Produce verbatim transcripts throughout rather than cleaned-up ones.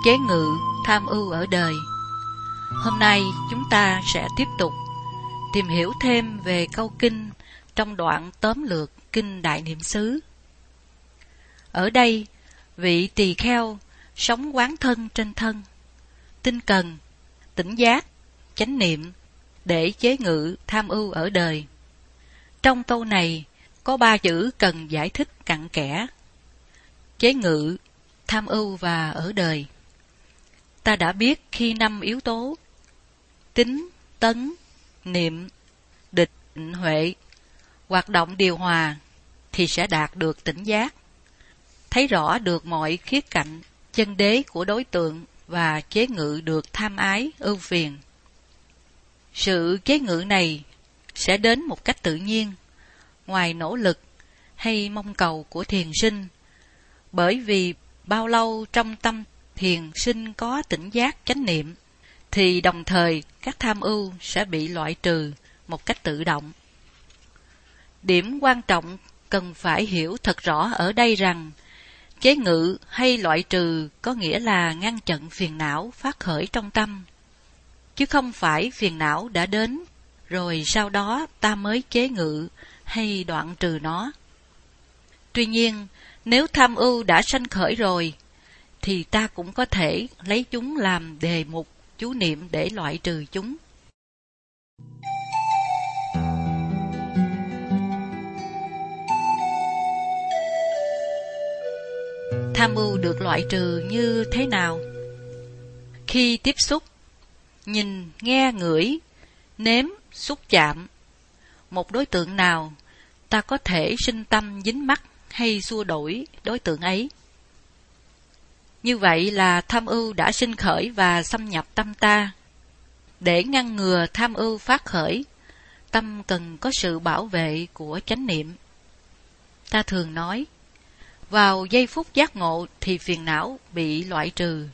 Chế ngự tham ưu ở đời. Hôm nay chúng ta sẽ tiếp tục tìm hiểu thêm về câu kinh trong đoạn tóm lược kinh Đại Niệm xứ. Ở đây, vị tỳ kheo sống quán thân trên thân, tinh cần, tỉnh giác, chánh niệm để chế ngự tham ưu ở đời. Trong câu này có ba chữ cần giải thích cặn kẽ: chế ngự, tham ưu và ở đời. Ta đã biết khi năm yếu tố tính, tấn, niệm, địch, huệ hoạt động điều hòa thì sẽ đạt được tỉnh giác, thấy rõ được mọi khía cạnh chân đế của đối tượng và chế ngự được tham ái, ưu phiền. Sự chế ngự này sẽ đến một cách tự nhiên, ngoài nỗ lực hay mong cầu của thiền sinh, bởi vì bao lâu trong tâm thiền sinh có tỉnh giác chánh niệm, thì đồng thời các tham ưu sẽ bị loại trừ một cách tự động. Điểm quan trọng cần phải hiểu thật rõ ở đây rằng chế ngự hay loại trừ có nghĩa là ngăn chặn phiền não phát khởi trong tâm, chứ không phải phiền não đã đến rồi sau đó ta mới chế ngự hay đoạn trừ nó. Tuy nhiên, nếu tham ưu đã sanh khởi rồi, thì ta cũng có thể lấy chúng làm đề mục chú niệm để loại trừ chúng. Tham ưu được loại trừ như thế nào? Khi tiếp xúc, nhìn, nghe, ngửi, nếm, xúc chạm một đối tượng nào, ta có thể sinh tâm dính mắc hay xua đuổi đối tượng ấy. Như vậy là tham ưu đã sinh khởi và xâm nhập tâm ta. Để ngăn ngừa tham ưu phát khởi, tâm cần có sự bảo vệ của chánh niệm. Ta thường nói, vào giây phút giác ngộ thì phiền não bị loại trừ.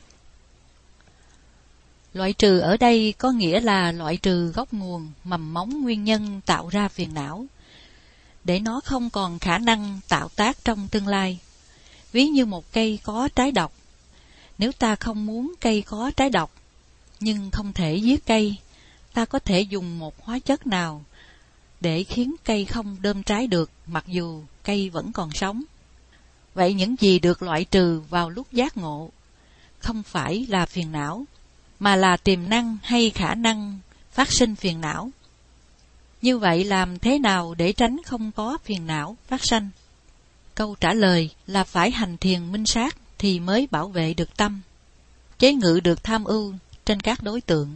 Loại trừ ở đây có nghĩa là loại trừ gốc nguồn, mầm móng nguyên nhân tạo ra phiền não, để nó không còn khả năng tạo tác trong tương lai. Ví như một cây có trái độc, nếu ta không muốn cây có trái độc, nhưng không thể giết cây, ta có thể dùng một hóa chất nào để khiến cây không đơm trái được, mặc dù cây vẫn còn sống. Vậy những gì được loại trừ vào lúc giác ngộ không phải là phiền não, mà là tiềm năng hay khả năng phát sinh phiền não. Như vậy làm thế nào để tránh không có phiền não phát sanh? Câu trả lời là phải hành thiền minh sát thì mới bảo vệ được tâm, chế ngự được tham ưu trên các đối tượng.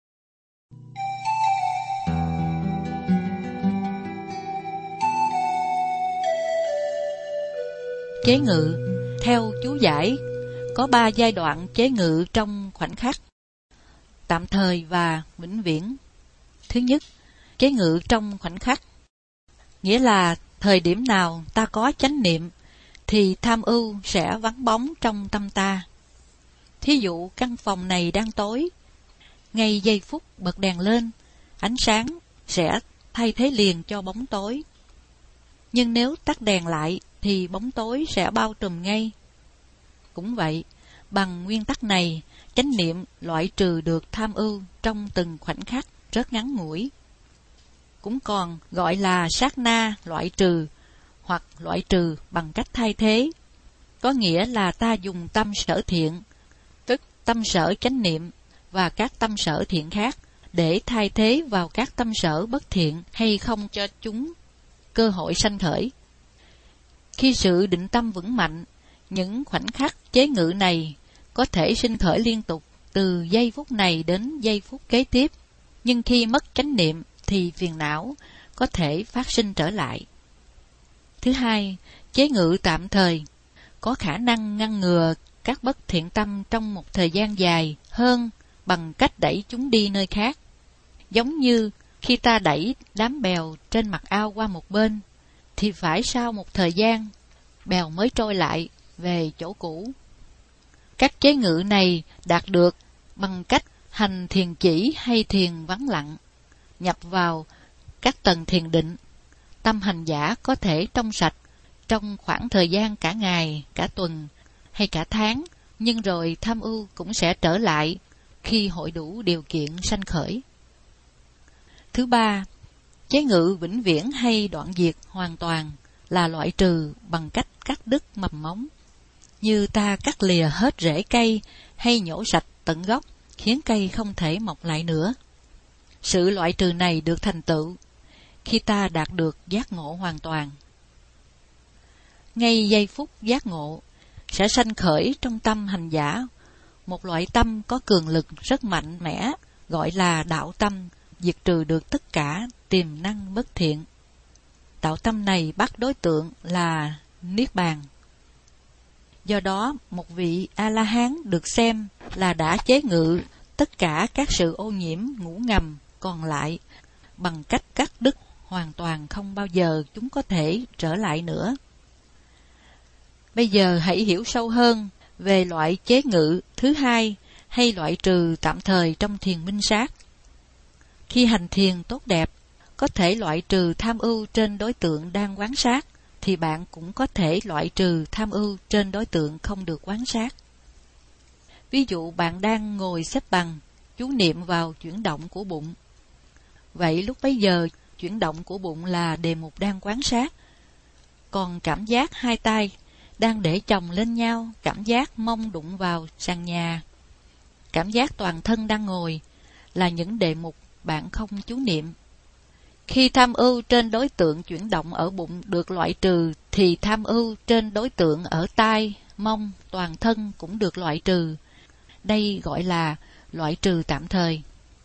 Chế ngự, theo chú giải, có ba giai đoạn chế ngự trong khoảnh khắc: tạm thời và vĩnh viễn. Thứ nhất, chế ngự trong khoảnh khắc, nghĩa là thời điểm nào ta có chánh niệm thì tham ưu sẽ vắng bóng trong tâm ta. Thí dụ căn phòng này đang tối, ngay giây phút bật đèn lên, ánh sáng sẽ thay thế liền cho bóng tối. Nhưng nếu tắt đèn lại thì bóng tối sẽ bao trùm ngay. Cũng vậy, bằng nguyên tắc này, chánh niệm loại trừ được tham ưu trong từng khoảnh khắc rất ngắn ngủi. Cũng còn gọi là sát na loại trừ hoặc loại trừ bằng cách thay thế, có nghĩa là ta dùng tâm sở thiện, tức tâm sở chánh niệm và các tâm sở thiện khác, để thay thế vào các tâm sở bất thiện hay không cho chúng cơ hội sanh khởi. Khi sự định tâm vững mạnh, những khoảnh khắc chế ngự này có thể sinh khởi liên tục từ giây phút này đến giây phút kế tiếp, nhưng khi mất chánh niệm thì phiền não có thể phát sinh trở lại. Thứ hai, chế ngự tạm thời có khả năng ngăn ngừa các bất thiện tâm trong một thời gian dài hơn bằng cách đẩy chúng đi nơi khác. Giống như khi ta đẩy đám bèo trên mặt ao qua một bên, thì phải sau một thời gian, bèo mới trôi lại về chỗ cũ. Các chế ngự này đạt được bằng cách hành thiền chỉ hay thiền vắng lặng, nhập vào các tầng thiền định. Tâm hành giả có thể trong sạch trong khoảng thời gian cả ngày, cả tuần hay cả tháng nhưng rồi tham ưu cũng sẽ trở lại khi hội đủ điều kiện sanh khởi. Thứ ba, chế ngự vĩnh viễn hay đoạn diệt hoàn toàn là loại trừ bằng cách cắt đứt mầm móng, như ta cắt lìa hết rễ cây hay nhổ sạch tận gốc, khiến cây không thể mọc lại nữa. Sự loại trừ này được thành tựu khi ta đạt được giác ngộ hoàn toàn. Ngay giây phút giác ngộ sẽ sanh khởi trong tâm hành giả một loại tâm có cường lực rất mạnh mẽ, gọi là đạo tâm, diệt trừ được tất cả tiềm năng bất thiện. Đạo tâm này bắt đối tượng là Niết Bàn. Do đó, một vị A-la-hán được xem là đã chế ngự tất cả các sự ô nhiễm ngủ ngầm còn lại bằng cách cắt đứt hoàn toàn, không bao giờ chúng có thể trở lại nữa. Bây giờ hãy hiểu sâu hơn về loại chế ngự thứ hai hay loại trừ tạm thời trong thiền minh sát. Khi hành thiền tốt đẹp, có thể loại trừ tham ưu trên đối tượng đang quán sát, thì bạn cũng có thể loại trừ tham ưu trên đối tượng không được quán sát. Ví dụ bạn đang ngồi xếp bằng, chú niệm vào chuyển động của bụng. Vậy lúc bấy giờ, chuyển động của bụng là đề mục đang quán sát. Còn cảm giác hai tay đang để chồng lên nhau, cảm giác mông đụng vào sàn nhà, cảm giác toàn thân đang ngồi là những đề mục bạn không chú niệm. Khi tham ưu trên đối tượng chuyển động ở bụng được loại trừ, thì tham ưu trên đối tượng ở tai, mông, toàn thân cũng được loại trừ. Đây gọi là loại trừ tạm thời.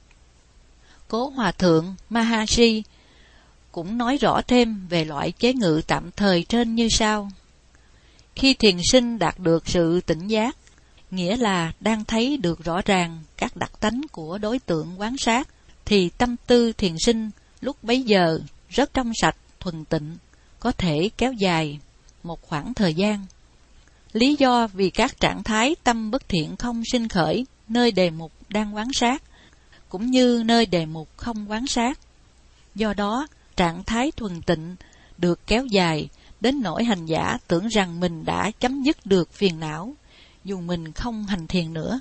Cố Hòa Thượng Maharishi cũng nói rõ thêm về loại chế ngự tạm thời trên như sau. Khi thiền sinh đạt được sự tỉnh giác, nghĩa là đang thấy được rõ ràng các đặc tánh của đối tượng quán sát, thì tâm tư thiền sinh lúc bấy giờ rất trong sạch, thuần tịnh, có thể kéo dài một khoảng thời gian. Lý do vì các trạng thái tâm bất thiện không sinh khởi nơi đề mục đang quán sát, cũng như nơi đề mục không quán sát. Do đó, trạng thái thuần tịnh được kéo dài đến nỗi hành giả tưởng rằng mình đã chấm dứt được phiền não, dù mình không hành thiền nữa.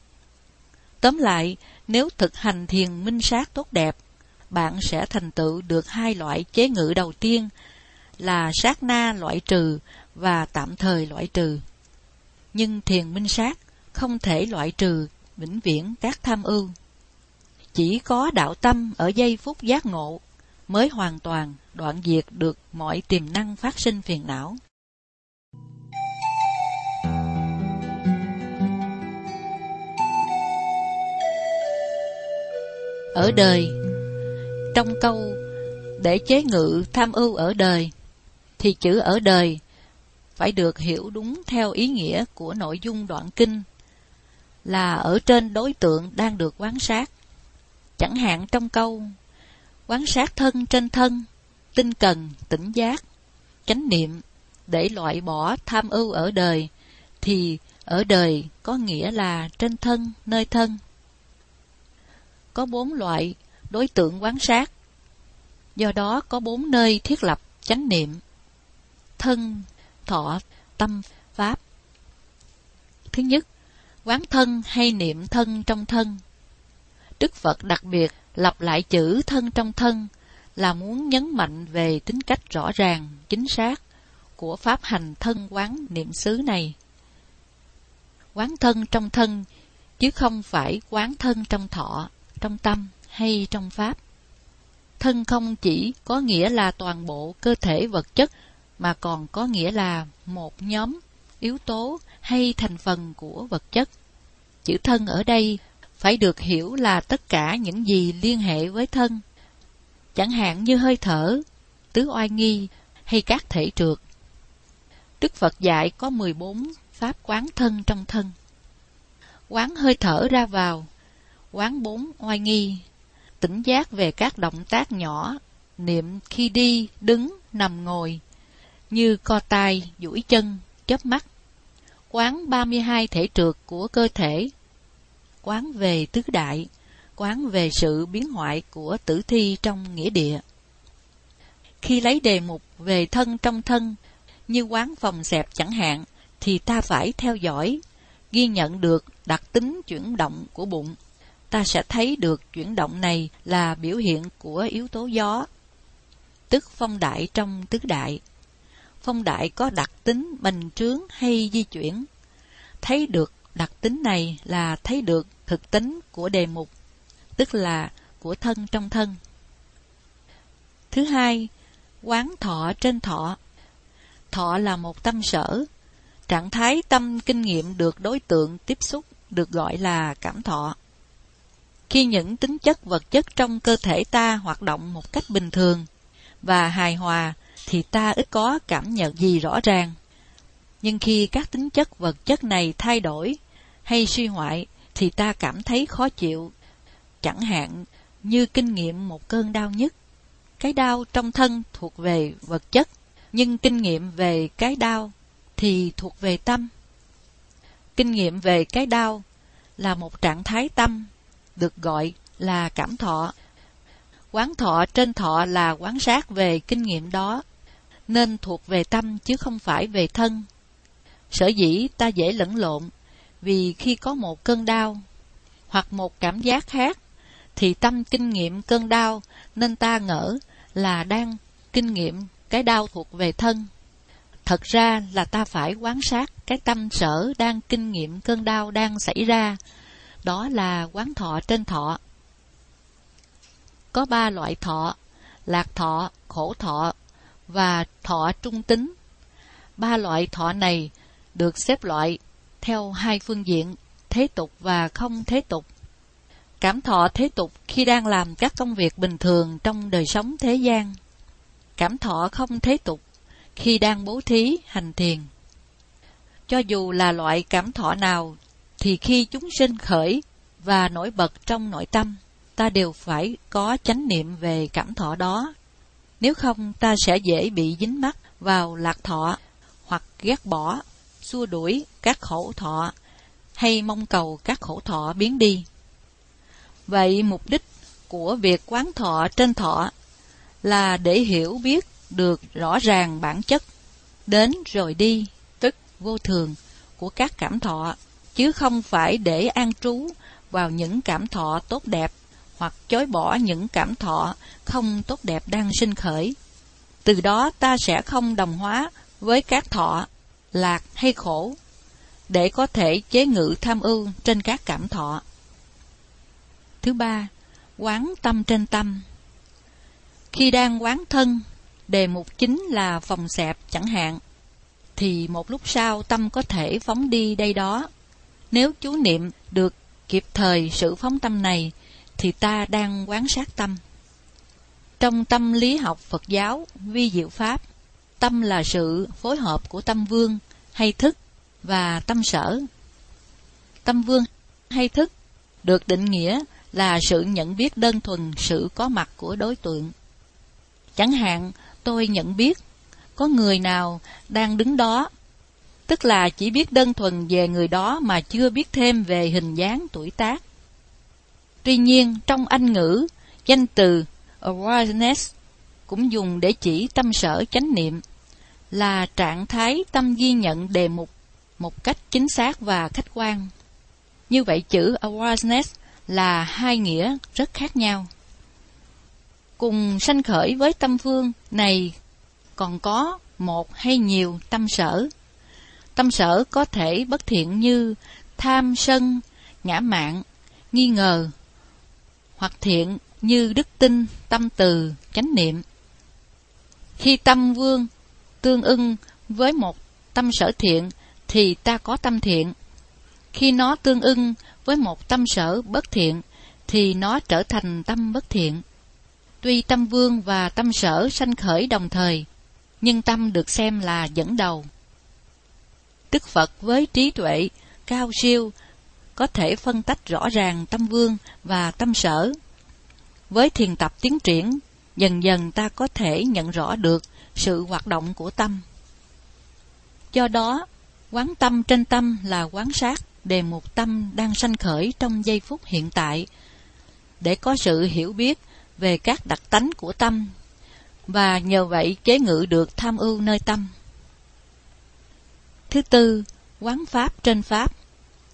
Tóm lại, nếu thực hành thiền minh sát tốt đẹp, bạn sẽ thành tựu được hai loại chế ngự đầu tiên là sát na loại trừ và tạm thời loại trừ. Nhưng thiền minh sát không thể loại trừ vĩnh viễn các tham ưu. Chỉ có đạo tâm ở giây phút giác ngộ mới hoàn toàn đoạn diệt được mọi tiềm năng phát sinh phiền não. Ở đời, trong câu để chế ngự tham ưu ở đời, thì chữ ở đời phải được hiểu đúng theo ý nghĩa của nội dung đoạn kinh, là ở trên đối tượng đang được quán sát. Chẳng hạn trong câu quán sát thân trên thân, tinh cần, tỉnh giác, chánh niệm để loại bỏ tham ưu ở đời, thì ở đời có nghĩa là trên thân, nơi thân. Có bốn loại đối tượng quán sát, do đó có bốn nơi thiết lập chánh niệm: thân, thọ, tâm, pháp. Thứ nhất, quán thân hay niệm thân trong thân. Đức Phật đặc biệt lặp lại chữ thân trong thân là muốn nhấn mạnh về tính cách rõ ràng, chính xác của pháp hành thân quán niệm xứ này. Quán thân trong thân, chứ không phải quán thân trong thọ, trong tâm hay trong pháp. Thân không chỉ có nghĩa là toàn bộ cơ thể vật chất, mà còn có nghĩa là một nhóm yếu tố hay thành phần của vật chất. Chữ thân ở đây phải được hiểu là tất cả những gì liên hệ với thân, chẳng hạn như hơi thở, tứ oai nghi hay các thể trượt. Đức Phật dạy có mười bốn pháp quán thân trong thân. Quán hơi thở ra vào, quán bốn oai nghi, tỉnh giác về các động tác nhỏ, niệm khi đi, đứng, nằm ngồi, như co tay, duỗi chân, chớp mắt. Quán ba mươi hai thể trượt của cơ thể. Quán về tứ đại, quán về sự biến hoại của tử thi trong nghĩa địa. Khi lấy đề mục về thân trong thân, như quán phòng xẹp chẳng hạn, thì ta phải theo dõi ghi nhận được đặc tính chuyển động của bụng, ta sẽ thấy được chuyển động này là biểu hiện của yếu tố gió, tức phong đại trong tứ đại. Phong đại có đặc tính bành trướng hay di chuyển. Thấy được đặc tính này là thấy được thực tính của đề mục, tức là của thân trong thân. Thứ hai, quán thọ trên thọ. Thọ là một tâm sở. Trạng thái tâm kinh nghiệm được đối tượng tiếp xúc được gọi là cảm thọ. Khi những tính chất vật chất trong cơ thể ta hoạt động một cách bình thường và hài hòa thì ta ít có cảm nhận gì rõ ràng. Nhưng khi các tính chất vật chất này thay đổi hay suy hoại thì ta cảm thấy khó chịu, chẳng hạn như kinh nghiệm một cơn đau nhức. Cái đau trong thân thuộc về vật chất, nhưng kinh nghiệm về cái đau thì thuộc về tâm. Kinh nghiệm về cái đau là một trạng thái tâm, được gọi là cảm thọ. Quán thọ trên thọ là quán sát về kinh nghiệm đó, nên thuộc về tâm chứ không phải về thân. Sở dĩ ta dễ lẫn lộn, vì khi có một cơn đau hoặc một cảm giác khác thì tâm kinh nghiệm cơn đau, nên ta ngỡ là đang kinh nghiệm cái đau thuộc về thân. Thật ra là ta phải quán sát cái tâm sở đang kinh nghiệm cơn đau đang xảy ra, đó là quán thọ trên thọ. Có ba loại thọ: lạc thọ, khổ thọ và thọ trung tính. Ba loại thọ này được xếp loại theo hai phương diện, thế tục và không thế tục. Cảm thọ thế tục khi đang làm các công việc bình thường trong đời sống thế gian. Cảm thọ không thế tục khi đang bố thí, hành thiền. Cho dù là loại cảm thọ nào thì khi chúng sinh khởi và nổi bật trong nội tâm, ta đều phải có chánh niệm về cảm thọ đó. Nếu không, ta sẽ dễ bị dính mắc vào lạc thọ, hoặc ghét bỏ, xua đuổi các khổ thọ, hay mong cầu các khổ thọ biến đi. Vậy mục đích của việc quán thọ trên thọ là để hiểu biết được rõ ràng bản chất đến rồi đi, tức vô thường của các cảm thọ, chứ không phải để an trú vào những cảm thọ tốt đẹp hoặc chối bỏ những cảm thọ không tốt đẹp đang sinh khởi. Từ đó ta sẽ không đồng hóa với các thọ lạc hay khổ, để có thể chế ngự tham ưu trên các cảm thọ. Thứ ba, quán tâm trên tâm. Khi đang quán thân, đề mục chính là phòng xẹp chẳng hạn, thì một lúc sau tâm có thể phóng đi đây đó. Nếu chú niệm được kịp thời sự phóng tâm này, thì ta đang quán sát tâm. Trong tâm lý học Phật giáo vi diệu pháp, tâm là sự phối hợp của tâm vương hay thức và tâm sở. Tâm vương hay thức được định nghĩa là sự nhận biết đơn thuần sự có mặt của đối tượng. Chẳng hạn, tôi nhận biết có người nào đang đứng đó, tức là chỉ biết đơn thuần về người đó mà chưa biết thêm về hình dáng, tuổi tác. Tuy nhiên, trong Anh ngữ, danh từ awareness cũng dùng để chỉ tâm sở chánh niệm, là trạng thái tâm ghi nhận đề mục một cách chính xác và khách quan. Như vậy, chữ awareness là hai nghĩa rất khác nhau. Cùng sanh khởi với tâm vương này còn có một hay nhiều tâm sở. Tâm sở có thể bất thiện như tham, sân, ngã mạn, nghi ngờ, hoặc thiện như đức tin, tâm từ, chánh niệm. Khi tâm vương tương ưng với một tâm sở thiện thì ta có tâm thiện. Khi nó tương ưng với một tâm sở bất thiện thì nó trở thành tâm bất thiện. Tuy tâm vương và tâm sở sanh khởi đồng thời, nhưng tâm được xem là dẫn đầu. Đức Phật với trí tuệ cao siêu có thể phân tách rõ ràng tâm vương và tâm sở. Với thiền tập tiến triển, dần dần ta có thể nhận rõ được sự hoạt động của tâm. Do đó, quán tâm trên tâm là quán sát đề mục tâm đang sanh khởi trong giây phút hiện tại, để có sự hiểu biết về các đặc tánh của tâm, và nhờ vậy chế ngự được tham ưu nơi tâm. Thứ tư, quán pháp trên pháp.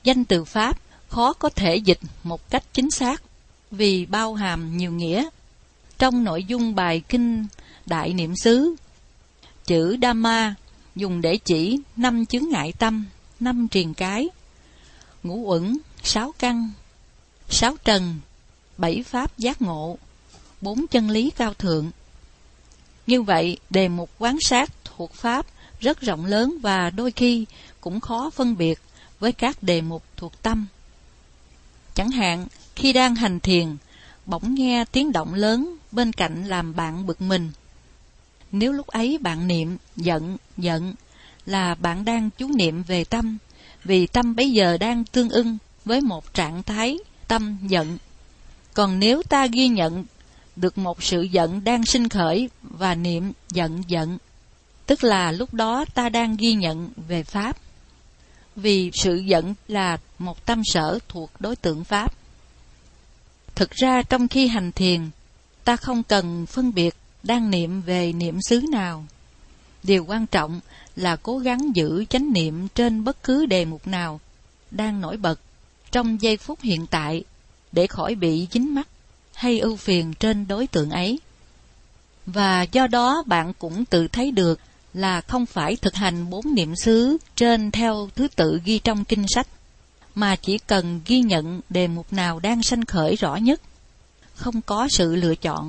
Danh từ Pháp khó có thể dịch một cách chính xác vì bao hàm nhiều nghĩa. Trong nội dung bài kinh Đại Niệm xứ, chữ Dhamma dùng để chỉ năm chướng ngại tâm, năm triền cái, ngũ uẩn, sáu căn, sáu trần, bảy pháp giác ngộ, bốn chân lý cao thượng. Như vậy, đề mục quán sát thuộc Pháp rất rộng lớn và đôi khi cũng khó phân biệt với các đề mục thuộc tâm. Chẳng hạn, khi đang hành thiền, bỗng nghe tiếng động lớn bên cạnh làm bạn bực mình. Nếu lúc ấy bạn niệm giận, giận, là bạn đang chú niệm về tâm, vì tâm bấy giờ đang tương ưng với một trạng thái tâm giận. Còn nếu ta ghi nhận được một sự giận đang sinh khởi và niệm giận giận, tức là lúc đó ta đang ghi nhận về Pháp, vì sự giận là một tâm sở thuộc đối tượng Pháp. Thực ra trong khi hành thiền, ta không cần phân biệt đang niệm về niệm xứ nào. Điều quan trọng là cố gắng giữ chánh niệm trên bất cứ đề mục nào đang nổi bật trong giây phút hiện tại, để khỏi bị dính mắc hay ưu phiền trên đối tượng ấy. Và do đó bạn cũng tự thấy được là không phải thực hành bốn niệm xứ trên theo thứ tự ghi trong kinh sách, mà chỉ cần ghi nhận đề mục nào đang sanh khởi rõ nhất, không có sự lựa chọn.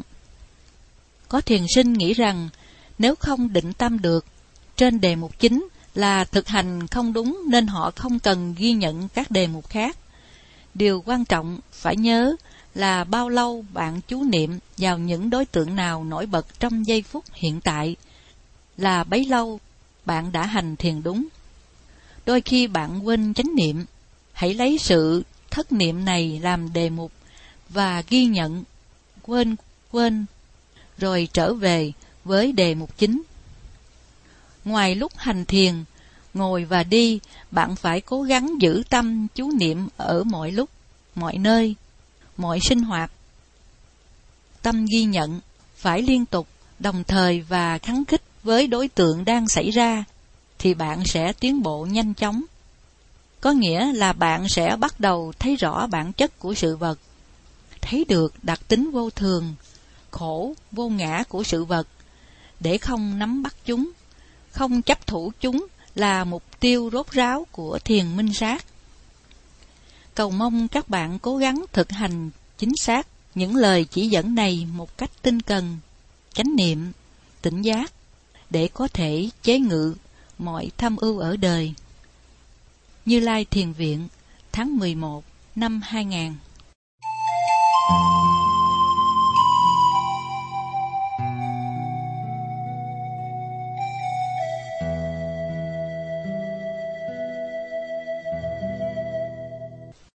Có thiền sinh nghĩ rằng nếu không định tâm được trên đề mục chính là thực hành không đúng, nên họ không cần ghi nhận các đề mục khác. Điều quan trọng phải nhớ là bao lâu bạn chú niệm vào những đối tượng nào nổi bật trong giây phút hiện tại, là bấy lâu bạn đã hành thiền đúng. Đôi khi bạn quên chánh niệm, hãy lấy sự thất niệm này làm đề mục và ghi nhận, quên quên, rồi trở về với đề mục chính. Ngoài lúc hành thiền, ngồi và đi, bạn phải cố gắng giữ tâm chú niệm ở mọi lúc, mọi nơi, mọi sinh hoạt. Tâm ghi nhận phải liên tục, đồng thời và khắng khích với đối tượng đang xảy ra, thì bạn sẽ tiến bộ nhanh chóng. Có nghĩa là bạn sẽ bắt đầu thấy rõ bản chất của sự vật, thấy được đặc tính vô thường, khổ, vô ngã của sự vật, để không nắm bắt chúng, không chấp thủ chúng là mục tiêu rốt ráo của thiền minh sát. Cầu mong các bạn cố gắng thực hành chính xác những lời chỉ dẫn này một cách tinh cần, chánh niệm, tỉnh giác, để có thể chế ngự mọi tham ưu ở đời. Như Lai Thiền Viện, tháng mười một năm hai nghìn.